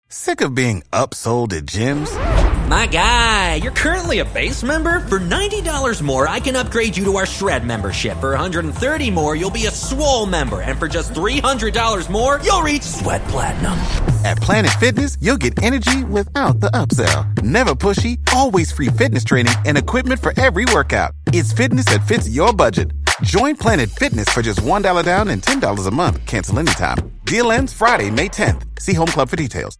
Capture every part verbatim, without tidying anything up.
Sick of being upsold at gyms? My guy, you're currently a base member? For ninety dollars more, I can upgrade you to our Shred membership. For one hundred thirty dollars more, you'll be a Swole member. And for just three hundred dollars more, you'll reach Sweat Platinum. At Planet Fitness, you'll get energy without the upsell. Never pushy, always free fitness training and equipment for every workout. It's fitness that fits your budget. Join Planet Fitness for just one dollar down and ten dollars a month. Cancel anytime. Deal ends Friday, May tenth. See Home Club for details.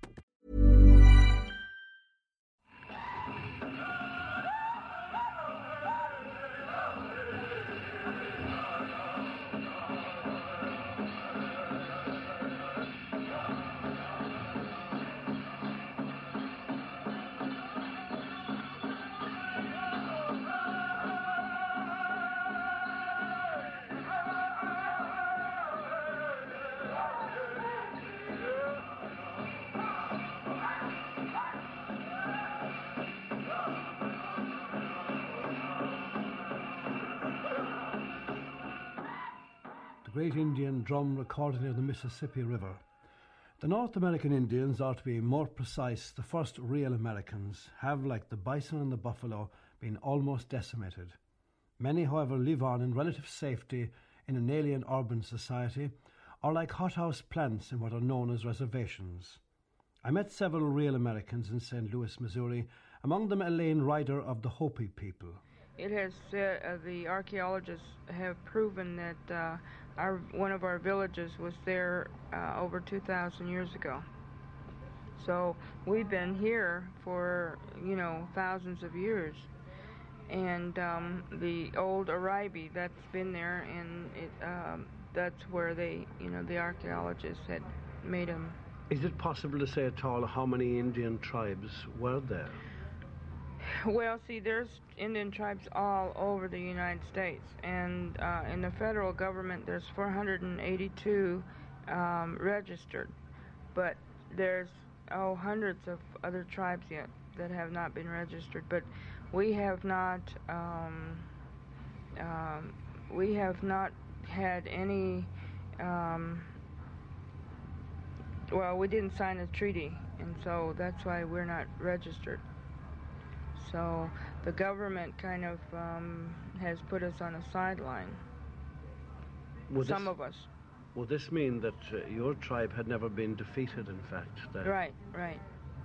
Great Indian drum recorded near the Mississippi River. The North American Indians, or to be more precise, the first real Americans, have, like the bison and the buffalo, been almost decimated. Many, however, live on in relative safety in an alien urban society, or like hothouse plants in what are known as reservations. I met several real Americans in Saint Louis, Missouri, among them Elaine Ryder of the Hopi people. It has uh, the archaeologists have proven that uh, our one of our villages was there uh, over two thousand years ago. So we've been here for, you know, thousands of years. And um, the old Aribe, that's been there, and it, um, that's where they, you know, the archaeologists had made them. Is it possible to say at all how many Indian tribes were there? Well, see, there's Indian tribes all over the United States, and uh, in the federal government there's four hundred eighty-two um, registered, but there's oh hundreds of other tribes yet that have not been registered. But we have not um, um, we have not had any. Um, well, we didn't sign a treaty, and so that's why we're not registered. So the government kind of um, has put us on a sideline. Would Some this, of us. Would this mean that uh, your tribe had never been defeated, in fact? Then? Right, right.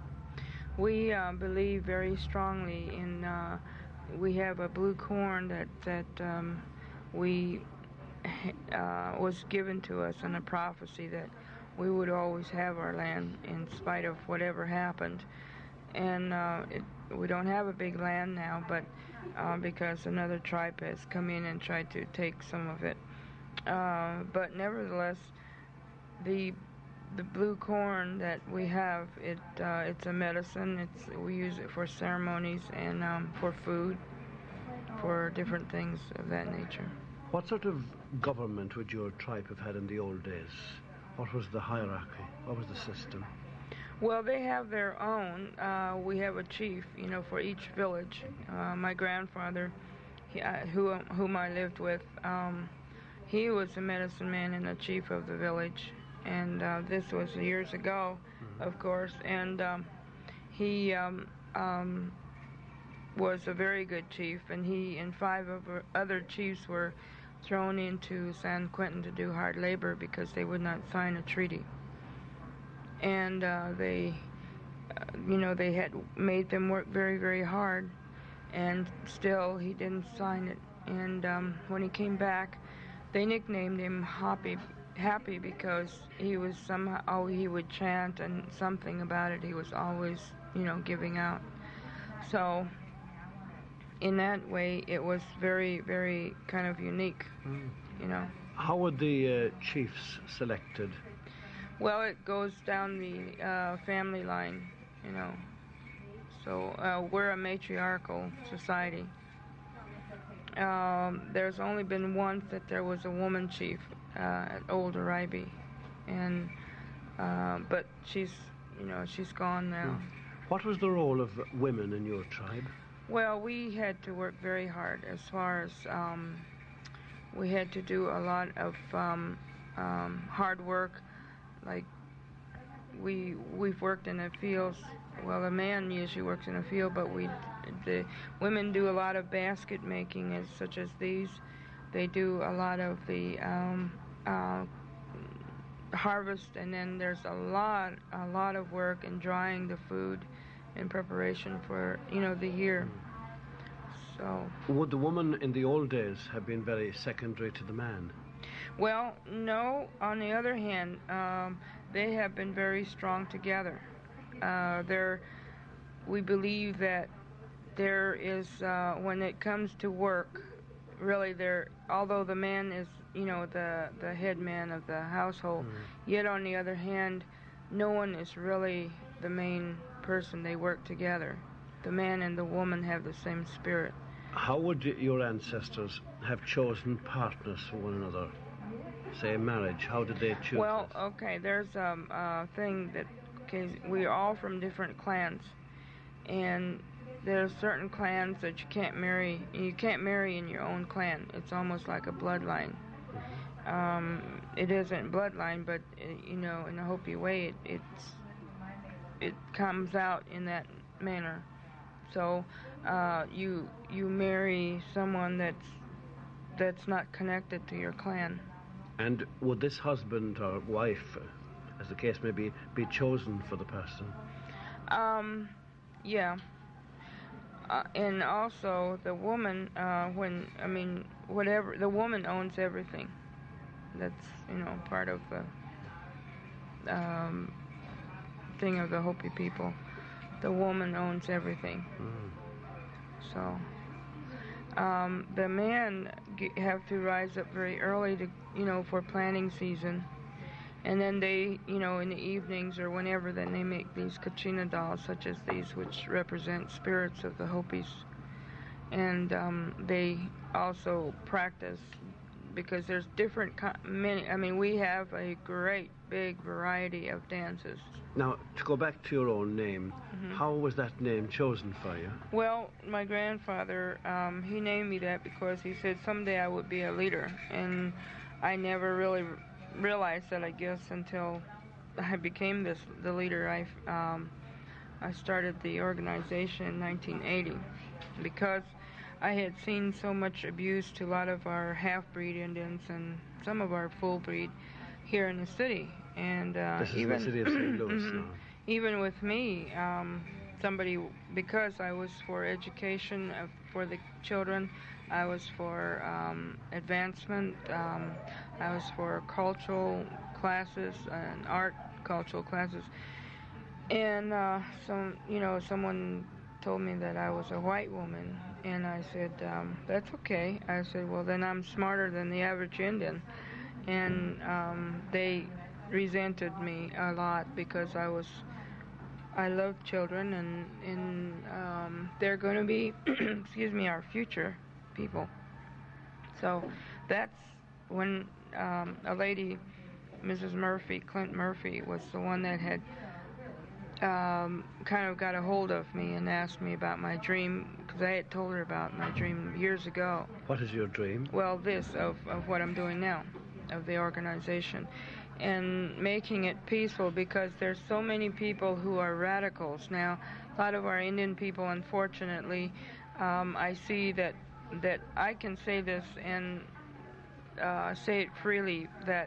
We uh, believe very strongly in, uh, we have a blue corn that, that um, we uh, was given to us in a prophecy that we would always have our land in spite of whatever happened. And uh, it, we don't have a big land now, but uh, because another tribe has come in and tried to take some of it. Uh, but nevertheless, the the blue corn that we have, it uh, it's a medicine. It's we use it for ceremonies and um, for food, for different things of that nature. What sort of government would your tribe have had in the old days? What was the hierarchy? What was the system? Well, they have their own. Uh, we have a chief, you know, for each village. Uh, my grandfather, he, uh, who, whom I lived with, um, he was a medicine man and a chief of the village. And uh, this was years ago, mm-hmm. of course. And um, he um, um, was a very good chief. And he and five of our other chiefs were thrown into San Quentin to do hard labor because they would not sign a treaty. And uh, they, uh, you know, they had made them work very, very hard, and still he didn't sign it. And um, when he came back, they nicknamed him Happy, Happy because he was somehow, oh, he would chant and something about it. He was always, you know, giving out. So in that way, it was very, very kind of unique, mm. you know. How were the uh, chiefs selected? Well, it goes down the uh, family line, you know. So uh, we're a matriarchal society. Um, there's only been once that there was a woman chief uh, at Old Aribe, and uh, but she's, you know, she's gone now. What was the role of women in your tribe? Well, we had to work very hard as far as um, we had to do a lot of um, um, hard work. Like we we've worked in the fields. Well, the man usually works in a field, but we the women do a lot of basket making, as such as these. They do a lot of the um, uh, harvest, and then there's a lot a lot of work in drying the food in preparation for you know the year. So would the woman in the old days have been very secondary to the man? Well, no. On the other hand, um, they have been very strong together. Uh, they're, we believe that there is, uh, when it comes to work, really there, although the man is, you know, the, the head man of the household, mm. yet on the other hand, no one is really the main person. They work together. The man and the woman have the same spirit. How would your ancestors have chosen partners for one another? Say marriage, how did they choose? Well, this? okay, there's um, a thing that, okay, we're all from different clans, and there are certain clans that you can't marry, you can't marry in your own clan. It's almost like a bloodline. Mm-hmm. Um, it isn't bloodline, but, it, you know, in a Hopi way, it, it's, it comes out in that manner. So uh, you you marry someone that's that's not connected to your clan. And would this husband or wife, as the case may be, be chosen for the person? Um, yeah. Uh, and also the woman, uh, when I mean whatever, the woman owns everything. That's you know part of the um, thing of the Hopi people. The woman owns everything. Mm. So um, the men g- have to rise up very early to, you know, for planting season, and then they, you know, in the evenings or whenever, then they make these kachina dolls, such as these, which represent spirits of the Hopis, and um, they also practice because there's different co- many. I mean, we have a great big variety of dances. Now, to go back to your own name, mm-hmm. how was that name chosen for you? Well, my grandfather, um, he named me that because he said someday I would be a leader, and I never really realized that, I guess, until I became this the leader. I um, I started the organization in nineteen eighty because I had seen so much abuse to a lot of our half-breed Indians and some of our full-breed here in the city. And uh, this is even the city of Saint Louis now. Even with me, um, somebody, because I was for education uh, for the children, I was for um, advancement, um, I was for cultural classes and art cultural classes, and uh, some, you know, someone told me that I was a white woman, and I said, um, that's okay. I said, well, then I'm smarter than the average Indian, and um, they resented me a lot because I was, I love children, and, and um, they're going to be, excuse me, our future people. So that's when um, a lady, Missus Murphy, Clint Murphy, was the one that had um, kind of got a hold of me and asked me about my dream, because I had told her about my dream years ago. What is your dream? Well, this, of, of what I'm doing now, of the organization, and making it peaceful, because there's so many people who are radicals now. A lot of our Indian people, unfortunately, um, I see that that I can say this and uh, say it freely, that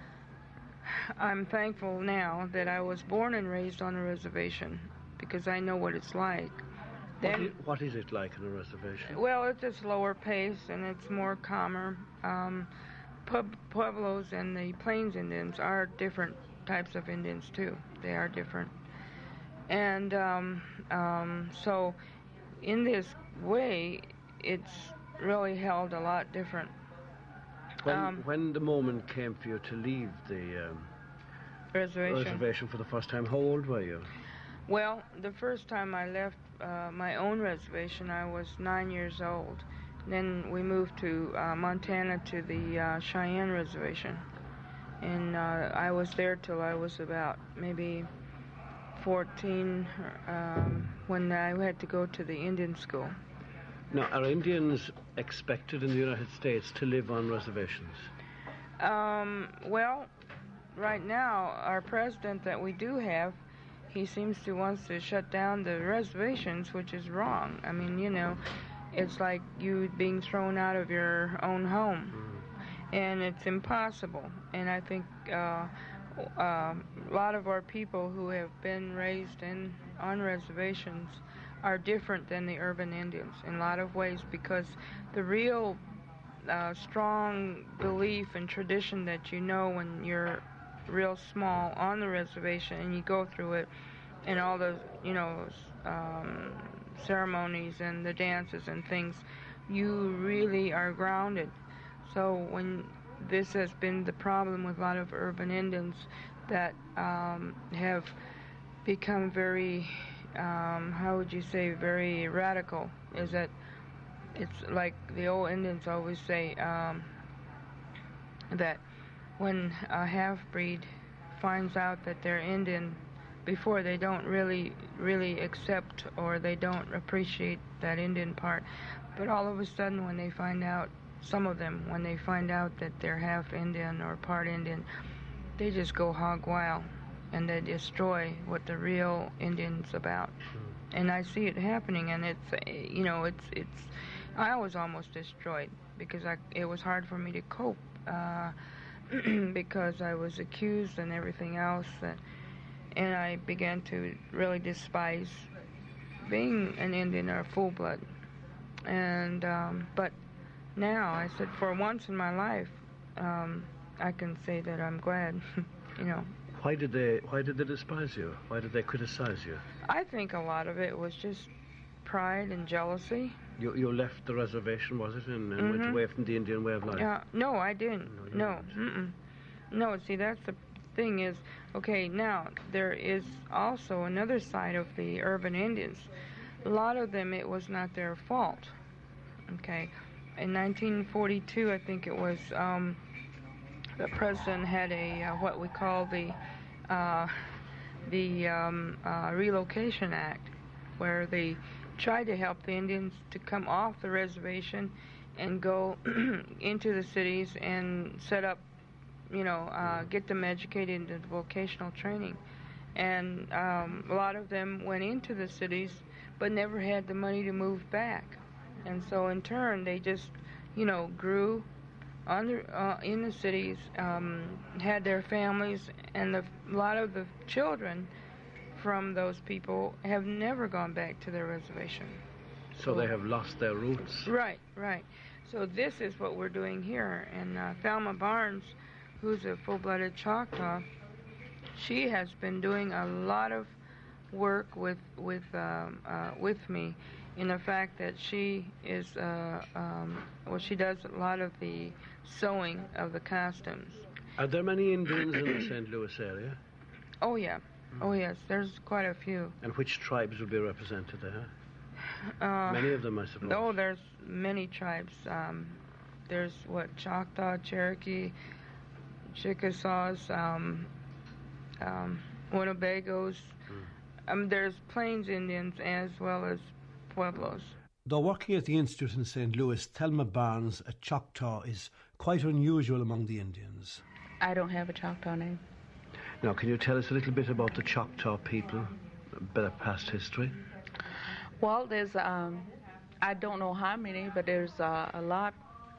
I'm thankful now that I was born and raised on a reservation, because I know what it's like. Then, what, is, what is it like on a reservation? Well, it's a slower pace and it's more calmer. Um, Pueblos and the Plains Indians are different types of Indians too. They are different. And um, um, so in this way, it's really held a lot different. When, um, when the moment came for you to leave the um, reservation. reservation for the first time, how old were you? Well, the first time I left uh, my own reservation, I was nine years old. Then we moved to uh, Montana to the uh, Cheyenne Reservation, and uh, I was there till I was about maybe fourteen um, when I had to go to the Indian school. Now, are Indians expected in the United States to live on reservations? Um, well, right now, our president that we do have, he seems to wants to shut down the reservations, which is wrong. I mean, you know, it's like you being thrown out of your own home, mm-hmm. and it's impossible. And I think uh, uh, a lot of our people who have been raised in on reservations are different than the urban Indians in a lot of ways, because the real uh, strong belief and tradition that you know when you're real small on the reservation and you go through it and all the, you know, um, ceremonies and the dances and things, you really are grounded. So when this has been the problem with a lot of urban Indians that um, have become very, um, how would you say, very radical, is that it's like the old Indians always say, um, that when a half-breed finds out that they're Indian, before they don't really, really accept or they don't appreciate that Indian part. But all of a sudden when they find out, some of them, when they find out that they're half Indian or part Indian, they just go hog wild and they destroy what the real Indian's about. And I see it happening, and it's, you know, it's, it's, I was almost destroyed because I, it was hard for me to cope uh, because I was accused and everything else, and, and I began to really despise being an Indian or a full-blood. And, um, but now, I said, for once in my life, um, I can say that I'm glad, you know. Why did they, why did they despise you? Why did they criticize you? I think a lot of it was just pride and jealousy. You, you left the reservation, was it, and, and mm-hmm. went away from the Indian way of life? Uh, no, I didn't. No. No. Mm-mm. No, see, that's the thing is, okay, now, there is also another side of the urban Indians. A lot of them, it was not their fault, okay? In nineteen forty-two, I think it was, um, the president had a, uh, what we call the, uh, the um, uh, Relocation Act, where they tried to help the Indians to come off the reservation and go into the cities and set up, you know, uh, get them educated into vocational training. And um, a lot of them went into the cities but never had the money to move back. And so in turn, they just, you know, grew on the, uh, in the cities, um, had their families, and the, a lot of the children from those people have never gone back to their reservation. So, so they have lost their roots. Right, right. So this is what we're doing here. And uh, Thelma Barnes, who's a full-blooded Choctaw, she has been doing a lot of work with with um, uh, with me, in the fact that she is uh, um, well, she does a lot of the sewing of the costumes. Are there many Indians in the Saint Louis area? Oh yeah, oh yes, there's quite a few. And which tribes would be represented there? Uh, many of them, I suppose. No, there's many tribes. Um, there's what, Choctaw, Cherokee, Chickasaws, um, um, Winnebagos. Mm. Um, there's Plains Indians as well as Pueblos. Though working at the Institute in Saint Louis, Thelma Barnes, a Choctaw, is quite unusual among the Indians. I don't have a Choctaw name. Now, can you tell us a little bit about the Choctaw people, a bit of past history? Well, there's, um, I don't know how many, but there's uh, a lot.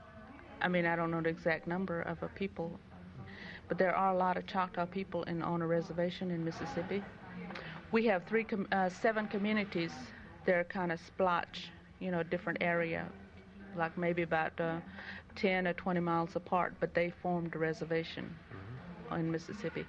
I mean, I don't know the exact number of uh, people, but there are a lot of Choctaw people in, on a reservation in Mississippi. We have three, com- uh, seven communities. They're kind of splotch, you know, different area, like maybe about uh, ten or twenty miles apart, but they formed a reservation mm-hmm. in Mississippi.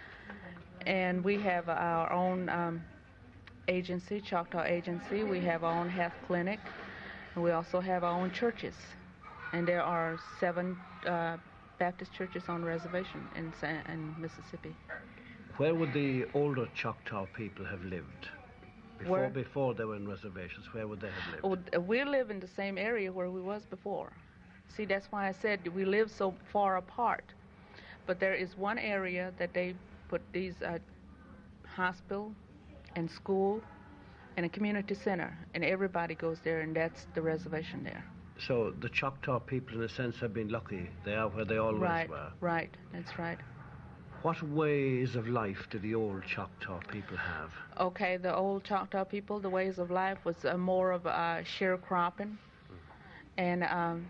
And we have our own um, agency, Choctaw Agency. We have our own health clinic, and we also have our own churches. And there are seven uh, Baptist churches on the reservation in, San- in Mississippi. Where would the older Choctaw people have lived? Before, where? before they were in reservations, where would they have lived? Oh, we live in the same area where we was before. See, that's why I said we live so far apart. But there is one area that they put these uh, hospital and school and a community center, and everybody goes there, and that's the reservation there. So the Choctaw people, in a sense, have been lucky. They are where they always right, were. Right, that's right. What ways of life did the old Choctaw people have? Okay, the old Choctaw people, the ways of life was uh, more of uh, sharecropping, and um,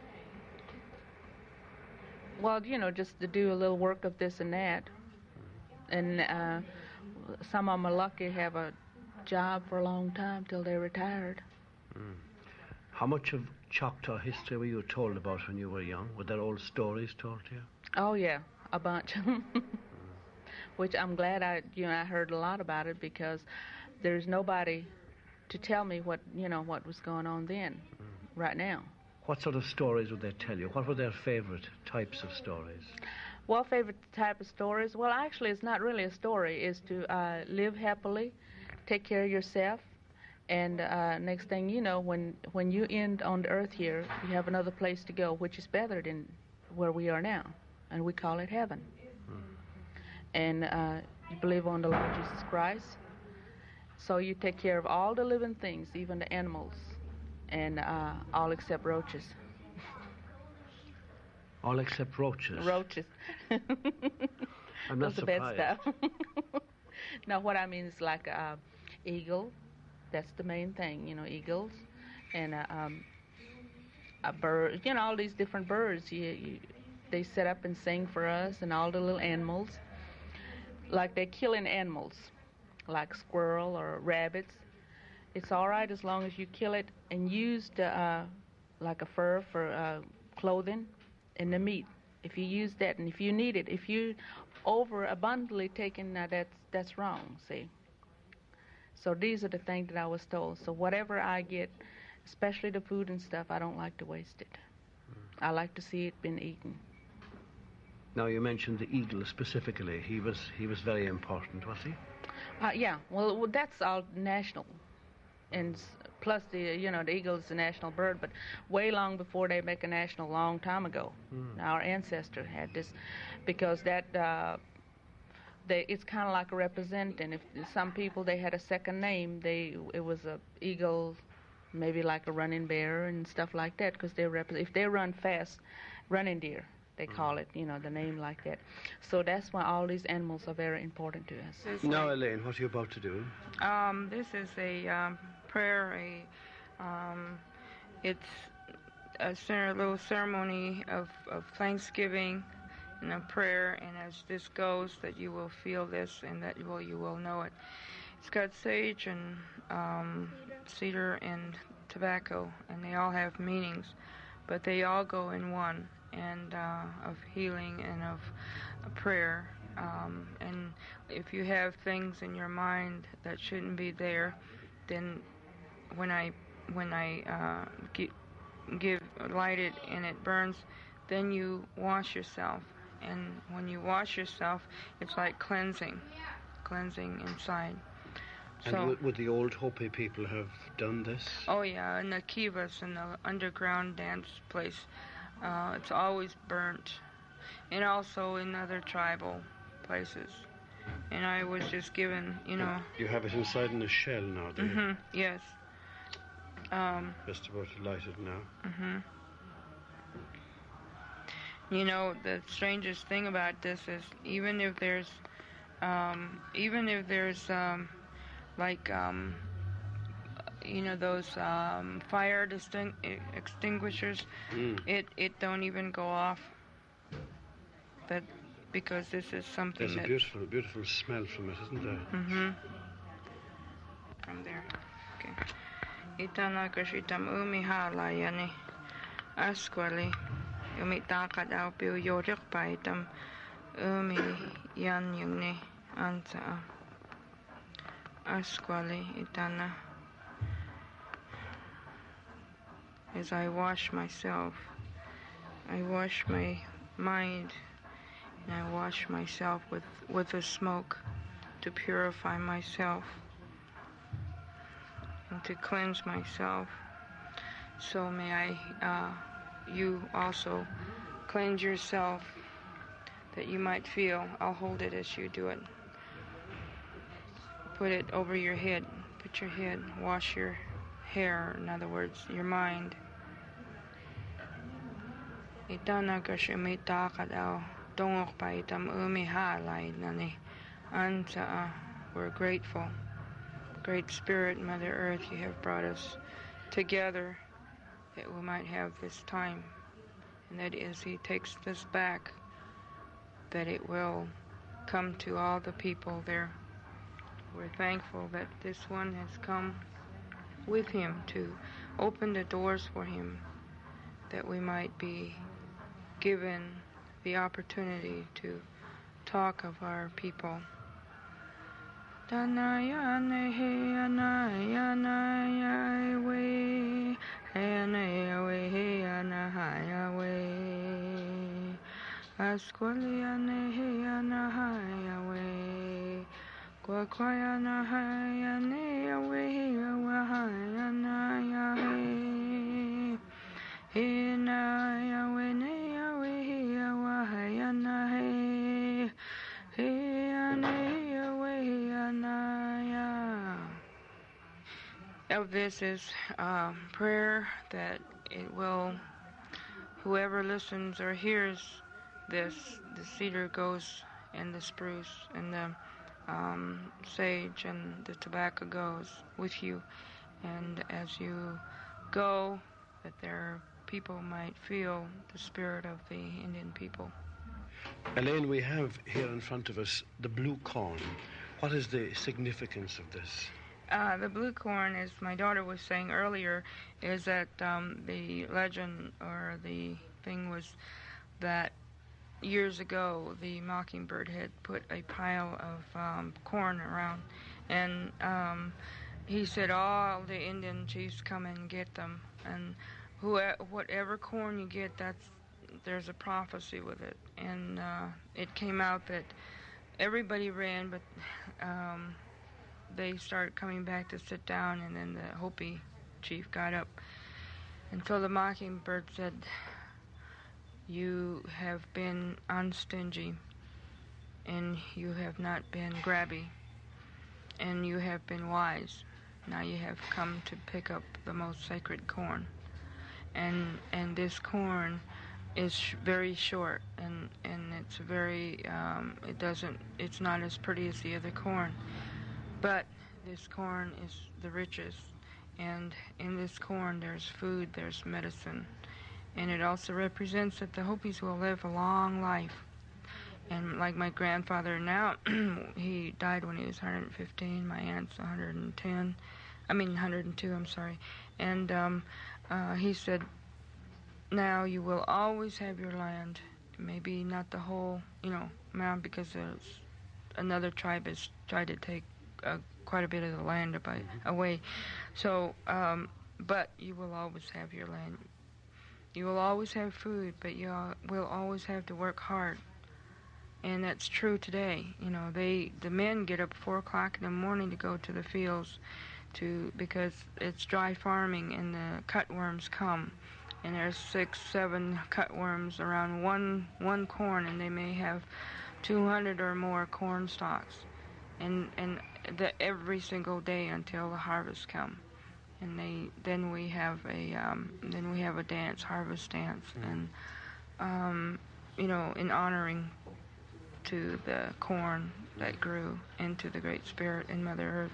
well, you know, just to do a little work of this and that, and uh, some of them are lucky to have a job for a long time till they're retired. Mm. How much of Choctaw history were you told about when you were young? Were there old stories told to you? Oh yeah, a bunch. Which I'm glad I, you know, I heard a lot about it, because there's nobody to tell me what, you know, what was going on then, mm. right now. What sort of stories would they tell you? What were their favorite types of stories? Well, favorite type of stories? Well, actually, it's not really a story. It's to uh, live happily, take care of yourself, and uh, next thing you know, when when you end on the earth here, you have another place to go, which is better than where we are now, and we call it heaven. Hmm. And uh, you believe on the Lord Jesus Christ, so you take care of all the living things, even the animals, and uh, all except roaches. All except roaches? Roaches. I'm not Those are bad stuff. No, what I mean is like uh, eagle. That's the main thing, you know, eagles, and uh, um, a bird. You know, all these different birds. You, you, they set up and sing for us, and all the little animals. Like they're killing animals, like squirrel or rabbits. It's all right as long as you kill it and use the uh, like a fur for uh, clothing, and the meat. If you use that, and if you need it, if you over abundantly taking uh, that's that's wrong. See. So these are the things that I was told. So whatever I get, especially the food and stuff, I don't like to waste it. Mm. I like to see it being eaten. Now you mentioned the eagle specifically. He was he was very important, was he? Uh, yeah. Well, well, that's all national, and plus the you know the eagle is a national bird. But way long before they make a national, long time ago, mm. our ancestor had this, because that. Uh, They, it's kind of like a representing. If some people, they had a second name, they it was a eagle, maybe like a running bear and stuff like that, because they rep- if they run fast, running deer, they call it, you know, the name like that. So that's why all these animals are very important to us. Now, Elaine, what are you about to do? Um, this is a um, prayer. A um, it's a, a little ceremony of, of thanksgiving. And a prayer, and as this goes, that you will feel this, and that you will you will know it. It's got sage and um, cedar and tobacco, and they all have meanings, but they all go in one, and uh, of healing and of prayer. Um, and if you have things in your mind that shouldn't be there, then when I when I uh, give, give light it and it burns, then you wash yourself. And when you wash yourself, it's like cleansing, cleansing inside. And so, would, would the old Hopi people have done this? Oh yeah, in the kivas, in the underground dance place, uh, it's always burnt, and also in other tribal places. And I was just given, you know. And you have it inside in a shell now, do you? Mm-hmm. Yes. Um, just about to light it now. Mm-hmm. You know, the strangest thing about this is even if there's, um, even if there's, um, like, um, you know, those um, fire disting- extinguishers, mm. it it don't even go off. That because this is something. There's a beautiful, beautiful smell from it, isn't there? Mm-hmm. From there. Okay. Itana kashitam umi halayani asquali. Umi takad au piu yorik paitam umi yan yungni anta asquali itana. As I wash myself, I wash my mind, and I wash myself with, with the smoke to purify myself and to cleanse myself. So may I, uh, you also cleanse yourself, that you might feel. I'll hold it as you do it. Put it over your head. Put your head, wash your hair, in other words, your mind. Itana kashimita kadao dongokpaitam umihalai nani. And uh, we're grateful. Great Spirit, Mother Earth, you have brought us together that we might have this time. And that is, He takes this back, that it will come to all the people there. We're thankful that this one has come with Him to open the doors for Him, that we might be given the opportunity to talk of our people. Of this is uh, prayer that it will, whoever listens or hears this, the cedar goes and the spruce and the um, sage and the tobacco goes with you. And as you go, that their people might feel the spirit of the Indian people. Elaine, we have here in front of us the blue corn. What is the significance of this? Uh, the blue corn, as my daughter was saying earlier, is that um, the legend or the thing was that years ago the mockingbird had put a pile of um, corn around, and um, he said all the Indian chiefs come and get them, and whoever, whatever corn you get, that's there's a prophecy with it. And uh, it came out that everybody ran, but um, they started coming back to sit down, and then the Hopi chief got up. And so the mockingbird said, you have been unstingy, and you have not been grabby, and you have been wise. Now you have come to pick up the most sacred corn. And and this corn is sh- very short, and, and it's very, um, it doesn't, it's not as pretty as the other corn. But this corn is the richest, and in this corn there's food, there's medicine, and it also represents that the Hopis will live a long life. And like my grandfather now, he died when he was one hundred fifteen, my aunt's one hundred ten, I mean one hundred two, I'm sorry, and um, uh, he said, now you will always have your land, maybe not the whole, you know, amount, because there's another tribe has tried to take Uh, quite a bit of the land by, mm-hmm. away. So, um, but you will always have your land. You will always have food, but you will always have to work hard. And that's true today. You know, they the men get up four o'clock in the morning to go to the fields, to because it's dry farming, and the cutworms come, and there's six, seven cutworms around one one corn, and they may have two hundred or more corn stalks. And and the, every single day until the harvest come, and they then we have a um, then we have a dance, harvest dance, mm. and um, you know, in honoring to the corn that grew, and to the Great Spirit in Mother Earth.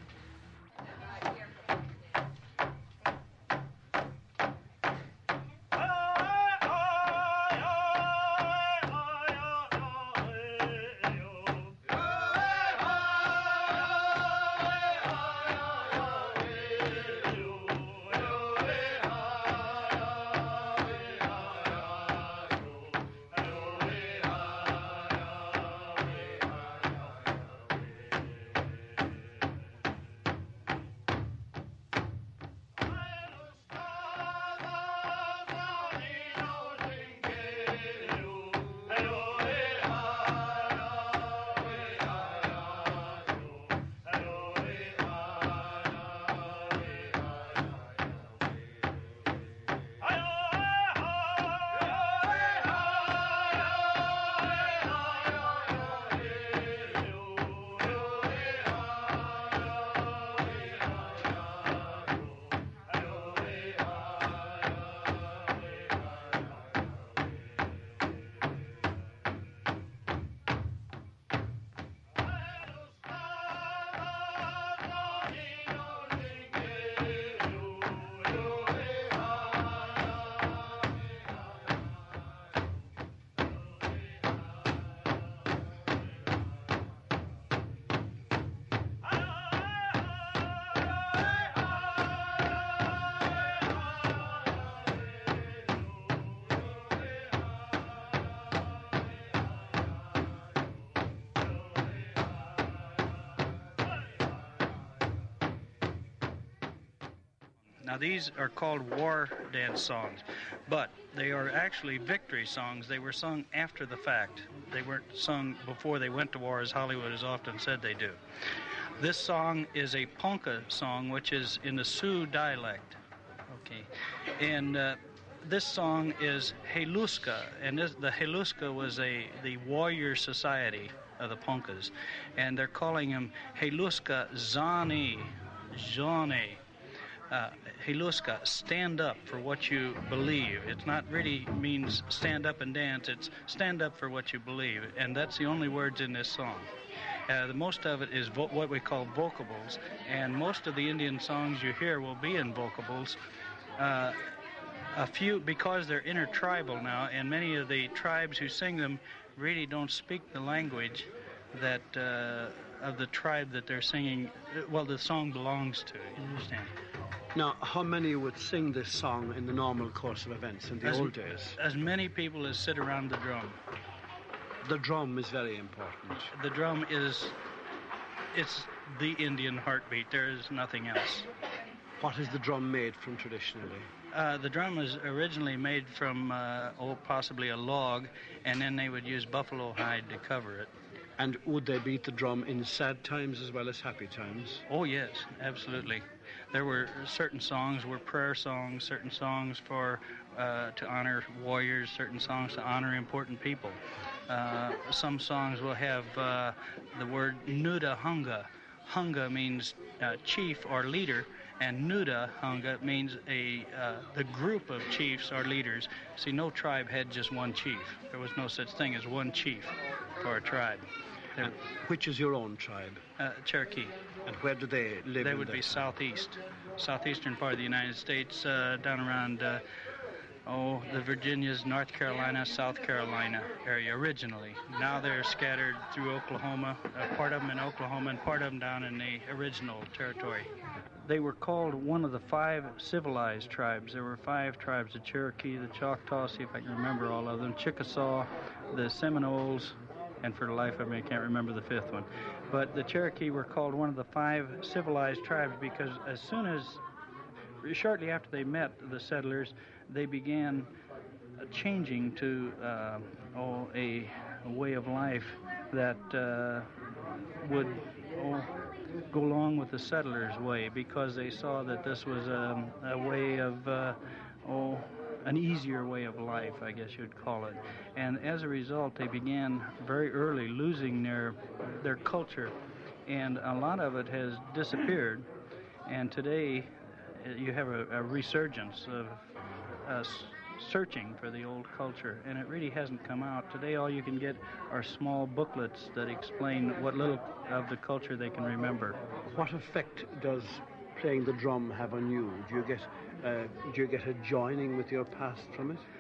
Now, these are called war dance songs, but they are actually victory songs. They were sung after the fact. They weren't sung before they went to war, as Hollywood has often said they do. This song is a polka song, which is in the Sioux dialect. Okay, and uh, this song is Heluska, and this, the Heluska was a the warrior society of the polkas, and they're calling him Heluska Zani, Zani. Uh, Heluska, stand up for what you believe. It's not really means stand up and dance. It's stand up for what you believe, and that's the only words in this song. Uh, the most of it is vo- what we call vocables, and most of the Indian songs you hear will be in vocables. Uh, a few, because they're intertribal now, and many of the tribes who sing them really don't speak the language that uh, of the tribe that they're singing, well, the song belongs to, you understand? Now, how many would sing this song in the normal course of events in the as, old days? As many people as sit around the drum. The drum is very important. The drum is, it's the Indian heartbeat. There is nothing else. What is the drum made from traditionally? Uh, the drum was originally made from, uh, oh, possibly a log, and then they would use buffalo hide to cover it. And would they beat the drum in sad times as well as happy times? Oh, yes, absolutely. There were certain songs were prayer songs, certain songs for uh, to honor warriors, certain songs to honor important people. Uh, some songs will have uh, the word Nuda Hunga. Hunga means uh, chief or leader, and Nuda Hunga means a uh, the group of chiefs or leaders. See, no tribe had just one chief. There was no such thing as one chief for a tribe. And which is your own tribe? Uh, Cherokee. And where do they live? They would be time? southeast, southeastern part of the United States, uh, down around, uh, oh, the Virginias, North Carolina, South Carolina area originally. Now they're scattered through Oklahoma, uh, part of them in Oklahoma and part of them down in the original territory. They were called one of the five civilized tribes. There were five tribes, the Cherokee, the Choctaw, see if I can remember all of them, Chickasaw, the Seminoles, and for the life of me, I can't remember the fifth one. But the Cherokee were called one of the five civilized tribes because as soon as, shortly after they met the settlers, they began changing to uh, oh, a, a way of life that uh, would oh, go along with the settlers' way because they saw that this was a, a way of, uh, oh, an easier way of life, I guess you'd call it. And as a result, they began very early losing their their culture, and a lot of it has disappeared. And today, you have a, a resurgence of uh, searching for the old culture, and it really hasn't come out. Today, all you can get are small booklets that explain what little of the culture they can remember. What effect does playing the drum have on you? Do you get Uh, do you get a joining with your past from it?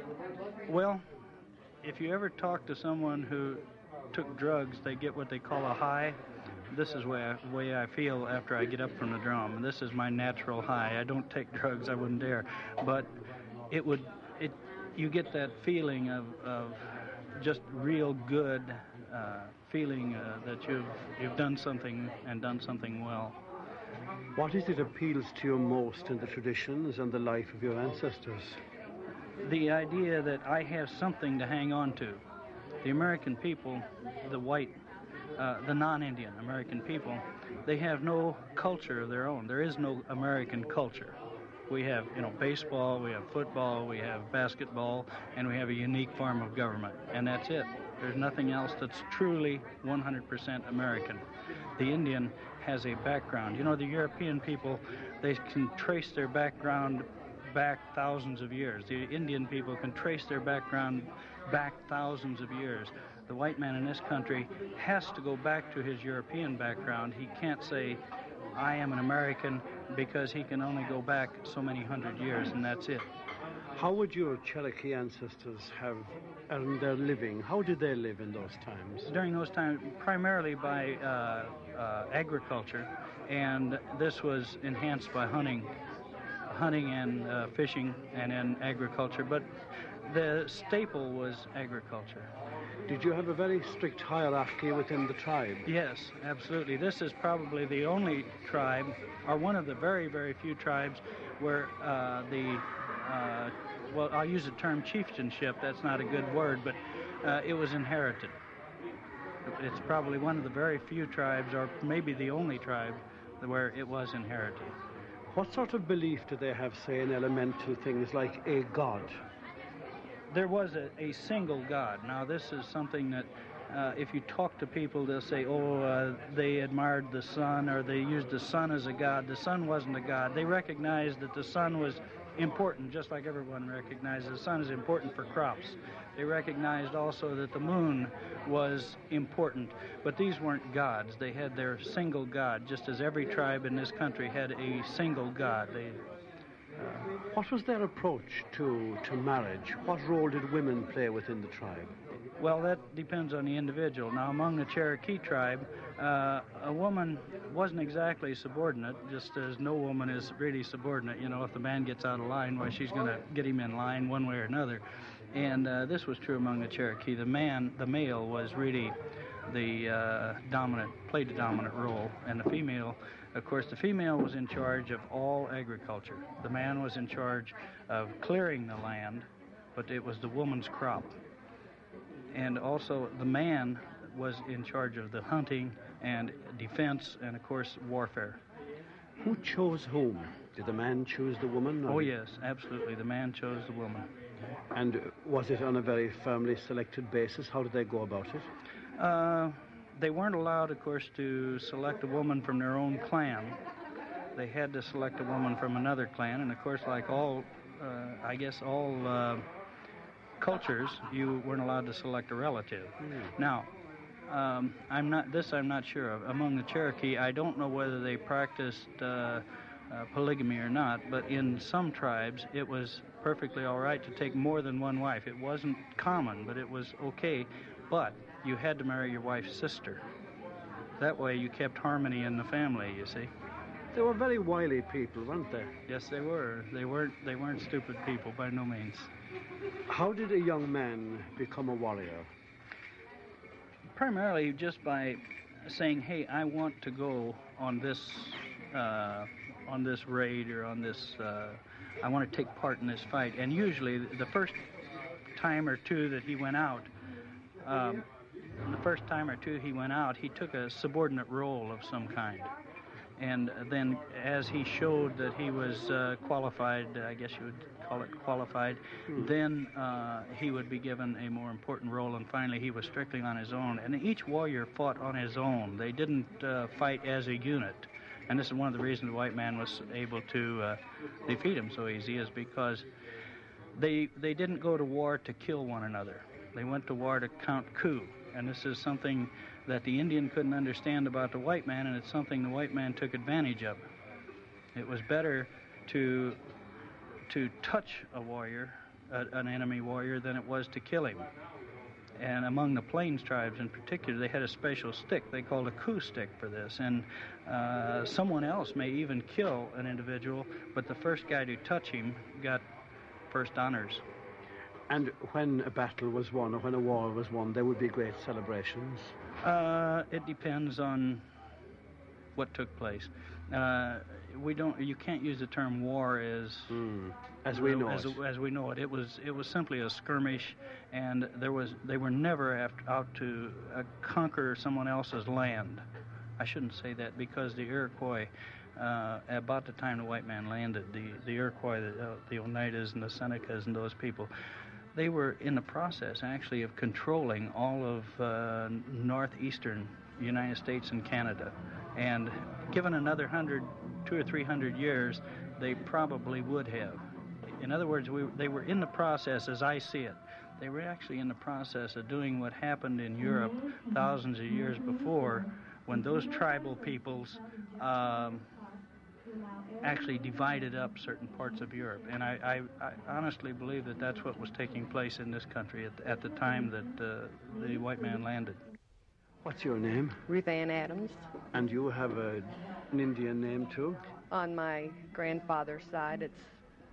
Well, if you ever talk to someone who took drugs, they get what they call a high. This is the way I, way I feel after I get up from the drum. This is my natural high. I don't take drugs. I wouldn't dare. But it would, it, you get that feeling of, of just real good uh, feeling uh, that you've you've done something and done something well. What is it appeals to you most in the traditions and the life of your ancestors? The idea that I have something to hang on to. The American people, the white, uh, the non-Indian American people, they have no culture of their own. There is no American culture. We have, you know, baseball, we have football, we have basketball, and we have a unique form of government, and that's it. There's nothing else that's truly one hundred percent American. The Indian has a background. You know, the European people, they can trace their background back thousands of years. The Indian people can trace their background back thousands of years. The white man in this country has to go back to his European background. He can't say, I am an American, because he can only go back so many hundred years, and that's it. How would your Cherokee ancestors have earned their living? How did they live in those times? During those times, primarily by uh, uh, agriculture, and this was enhanced by hunting, hunting and uh, fishing, and then agriculture. But the staple was agriculture. Did you have a very strict hierarchy within the tribe? Yes, absolutely. This is probably the only tribe, or one of the very, very few tribes, where uh, the, uh, well, I'll use the term chieftainship. That's not a good word, but uh, it was inherited. It's probably one of the very few tribes, or maybe the only tribe, where it was inherited. What sort of belief do they have, say, in elemental things like a god? There was a, a single God. Now, this is something that uh, if you talk to people, they'll say, oh, uh, they admired the sun, or they used the sun as a god. The sun wasn't a god. They recognized that the sun was important, just like everyone recognizes the sun is important for crops. They recognized also that the moon was important, but these weren't gods. They had their single god, just as every tribe in this country had a single god. They, uh, what was their approach to, to marriage? What role did women play within the tribe? Well, that depends on the individual. Now, among the Cherokee tribe, uh, a woman wasn't exactly subordinate, just as no woman is really subordinate. You know, if the man gets out of line, why, she's going to get him in line one way or another. And uh, this was true among the Cherokee. The man, the male, was really the uh, dominant, played the dominant role, and the female, of course, the female was in charge of all agriculture. The man was in charge of clearing the land, but it was the woman's crop. And also the man was in charge of the hunting and defense and, of course, warfare. Who chose whom? Did the man choose the woman? Or? Oh, yes, absolutely. The man chose the woman. And was it on a very firmly selected basis? How did they go about it? Uh, they weren't allowed, of course, to select a woman from their own clan. They had to select a woman from another clan. And, of course, like all, uh, I guess, all uh, cultures, you weren't allowed to select a relative. Mm. Now, um, I'm not, this I'm not sure of. Among the Cherokee, I don't know whether they practiced uh, uh, polygamy or not, but in some tribes, it was perfectly all right to take more than one wife. It wasn't common, but it was okay. But you had to marry your wife's sister. That way you kept harmony in the family, you see. They were very wily people, weren't they? Yes, they were. They weren't, they weren't stupid people, by no means. How did a young man become a warrior? Primarily just by saying, hey, I want to go on this, uh, on this raid or on this... Uh, I want to take part in this fight. And usually the first time or two that he went out, um, the first time or two he went out, he took a subordinate role of some kind. And then as he showed that he was uh, qualified, I guess you would call it qualified, hmm. then uh, he would be given a more important role, and finally he was strictly on his own. And each warrior fought on his own. They didn't uh, fight as a unit. And this is one of the reasons the white man was able to uh, defeat him so easy, is because they they didn't go to war to kill one another. They went to war to count coup. And this is something that the Indian couldn't understand about the white man, and it's something the white man took advantage of. It was better to to touch a warrior, a, an enemy warrior, than it was to kill him. And among the Plains tribes in particular, they had a special stick. They called a coup stick for this. And uh, someone else may even kill an individual, but the first guy to touch him got first honors. And when a battle was won or when a war was won, there would be great celebrations? Uh, it depends on what took place. Uh, we don't. You can't use the term war as mm. as we know as, it. As we know it. It was it was simply a skirmish, and there was they were never after, out to uh, conquer someone else's land. I shouldn't say that, because the Iroquois, uh, about the time the white man landed, the the Iroquois, the, uh, the Oneidas and the Senecas and those people, they were in the process actually of controlling all of uh, northeastern United States and Canada. And given another hundred, two or three hundred years, they probably would have. In other words, we, they were in the process, as I see it, they were actually in the process of doing what happened in Europe thousands of years before, when those tribal peoples um, actually divided up certain parts of Europe. And I, I, I honestly believe that that's what was taking place in this country at, at the time that uh, the white man landed. What's your name? Ruth Ann Adams. And you have a, an Indian name too? On my grandfather's side, it's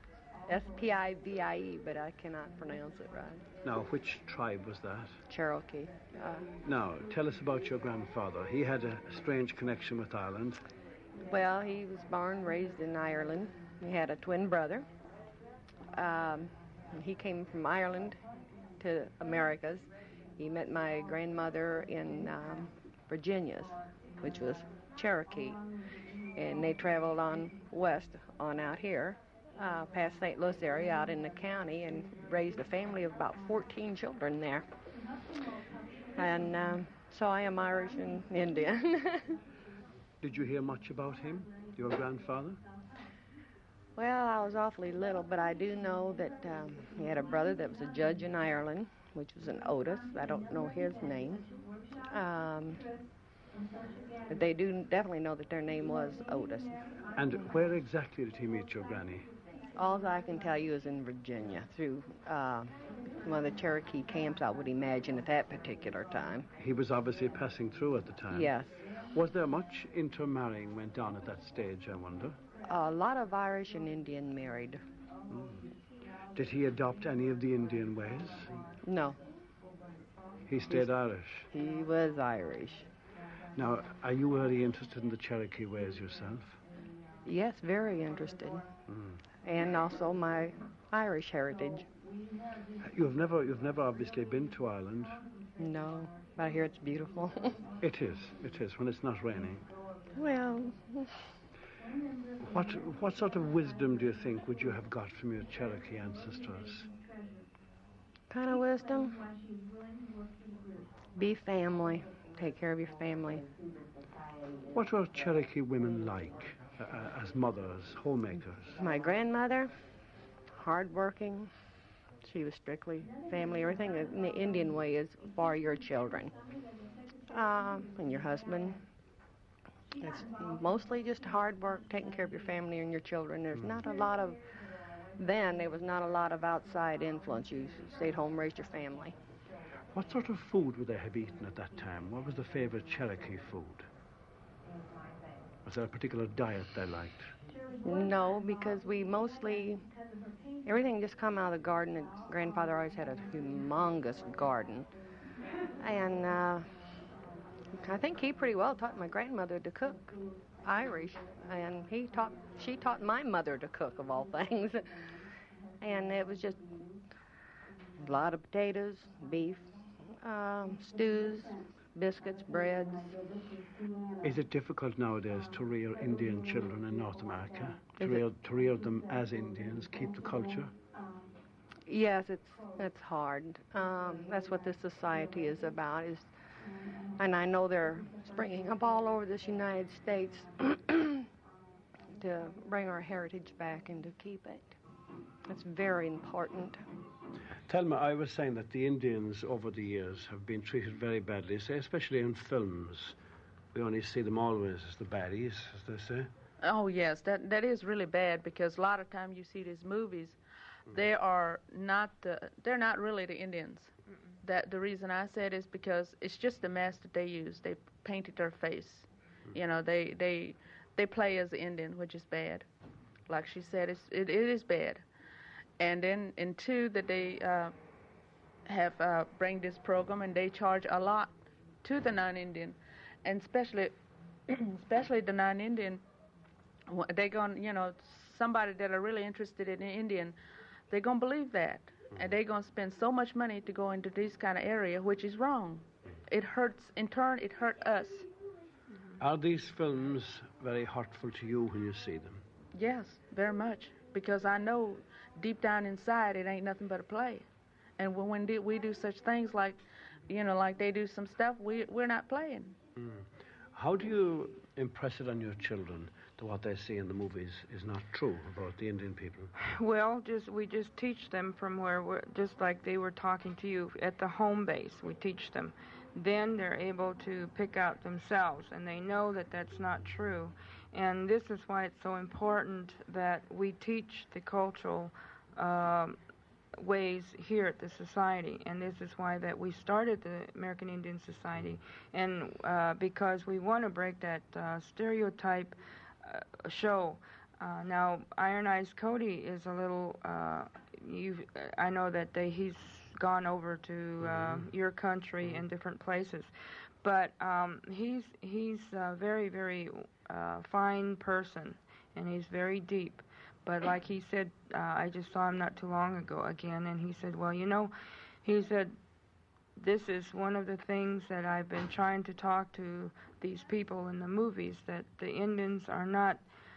S P I V I E, but I cannot pronounce it right. Now, which tribe was that? Cherokee. Uh, now, tell us about your grandfather. He had a strange connection with Ireland. Well, he was born, raised in Ireland. He had a twin brother. Um, he came from Ireland to Americas. He met my grandmother in um, Virginia's, which was Cherokee. And they traveled on west on out here, uh, past Saint Louis area, out in the county, and raised a family of about fourteen children there. And um, so I am Irish and Indian. Did you hear much about him, your grandfather? Well, I was awfully little, but I do know that um, he had a brother that was a judge in Ireland, which was an Otis. I don't know his name. Um, but they do definitely know that their name was Otis. And where exactly did he meet your granny? All I can tell you is in Virginia, through uh, one of the Cherokee camps, I would imagine, at that particular time. He was obviously passing through at the time. Yes. Was there much intermarrying went on at that stage, I wonder? A lot of Irish and Indian married. Mm. Did he adopt any of the Indian ways? No. He stayed He's, Irish? He was Irish. Now, are you very interested in the Cherokee ways yourself? Yes, very interested. Mm. And also my Irish heritage. You've never, you've never obviously been to Ireland? No, but I hear it's beautiful. It is, it is, when it's not raining. Well... What, what sort of wisdom do you think would you have got from your Cherokee ancestors? Kind of wisdom? Be family. Take care of your family. What were Cherokee women like uh, as mothers, homemakers? My grandmother, hardworking. She was strictly family. Everything in the Indian way is for your children. Uh, and your husband. It's mostly just hard work, taking care of your family and your children. There's not a lot of, then there was not a lot of outside influence. You stayed home, raised your family. What sort of food would they have eaten at that time? What was the favorite Cherokee food? Was there a particular diet they liked? No, because we mostly, everything just come out of the garden. And grandfather always had a humongous garden. And uh, I think he pretty well taught my grandmother to cook Irish. And he taught, she taught my mother to cook, of all things. And it was just a lot of potatoes, beef, um, stews, biscuits, breads. Is it difficult nowadays to rear Indian children in North America? To Is rear, it? to rear them as Indians, keep the culture? Yes, it's it's hard. Um, that's what this society is about. Is, and I know they're springing up all over this United States to bring our heritage back and to keep it. It's very important. Thelma, I was saying that the Indians over the years have been treated very badly, say, especially in films. We only see them always as the baddies, as they say. Oh, yes, that that is really bad, because a lot of time you see these movies, they are not, uh, they're not really the Indians. Mm-mm. That the reason I said is because it's just the mask that they use. They painted their face. Mm-hmm. You know, they, they, they play as the Indian, which is bad. Like she said, it's, it, it is bad. And then, in two, that they uh, have uh, bring this program, and they charge a lot to the non-Indian, and especially, especially the non-Indian. They going, you know, somebody that are really interested in Indian, they're gonna believe that, mm-hmm. and they're gonna spend so much money to go into this kind of area, which is wrong. Mm-hmm. It hurts. In turn, it hurt us. Mm-hmm. Are these films very hurtful to you when you see them? Yes, very much, because I know deep down inside it ain't nothing but a play. And when, when we do such things like, you know, like they do some stuff, we, we're not playing. Mm. How do you impress it on your children that what they see in the movies is not true about the Indian people? Well, just we just teach them from where we're, just like they were talking to you at the home base, we teach them. Then they're able to pick out themselves, and they know that that's not true. And this is why it's so important that we teach the cultural um, ways here at the Society. And this is why that we started the American Indian Society. And uh, because we want to break that uh, stereotype uh, show Uh, now, Iron Eyes Cody is a little. Uh, you, I know that they, he's gone over to uh, Mhm. your country Mhm. and different places, but um, he's he's a very very uh, fine person, and he's very deep. But like he said, uh, I just saw him not too long ago again, and he said, well, you know, he said, this is one of the things that I've been trying to talk to these people in the movies, that the Indians are not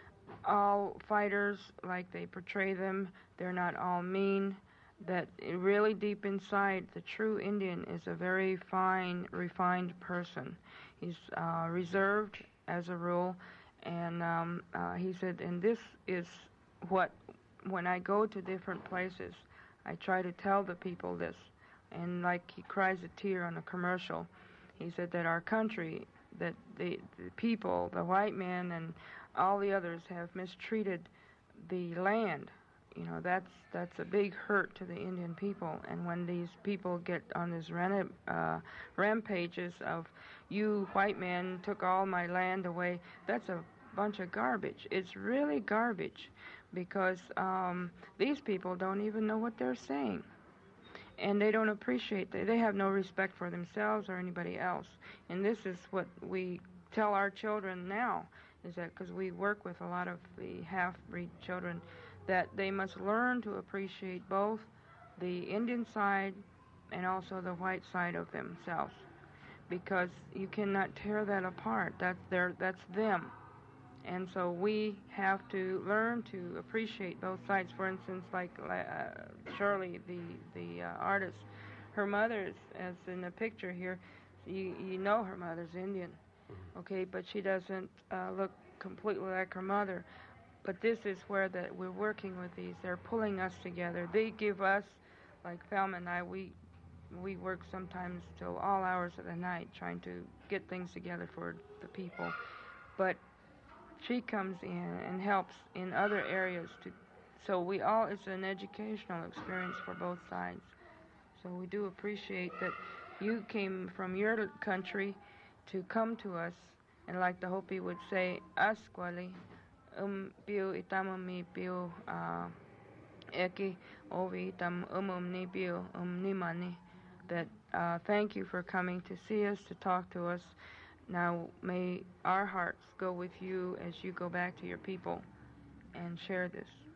all fighters like they portray them. They're not all mean. That really deep inside, the true Indian is a very fine, refined person. He's uh, reserved as a rule, and um, uh, he said, and this is what, when I go to different places, I try to tell the people this. And like he cries a tear on a commercial, he said that our country, that the, the people, the white men and all the others have mistreated the land. You know, that's that's a big hurt to the Indian people. And when these people get on these ram- uh, rampages of, you white men took all my land away, that's a bunch of garbage. It's really garbage, because um, these people don't even know what they're saying. And they don't appreciate, they, they have no respect for themselves or anybody else. And this is what we tell our children now, is that because we work with a lot of the half-breed children, that they must learn to appreciate both the Indian side and also the white side of themselves, because you cannot tear that apart. That's their, that's them. And so we have to learn to appreciate both sides. For instance, like uh, Shirley, the the uh, artist, her mother's, as in the picture here, you you know her mother's Indian, okay, but she doesn't uh, look completely like her mother. But this is where that we're working with these. They're pulling us together. They give us, like Thelma and I, we we work sometimes till all hours of the night trying to get things together for the people, but she comes in and helps in other areas to, so we all, it's an educational experience for both sides. So we do appreciate that you came from your country to come to us, and like the Hopi would say, asquali, um bio itam mi bio eki ovi itam umum ni bio um ni mani. That uh, thank you for coming to see us, to talk to us. Now may our hearts go with you as you go back to your people and share this.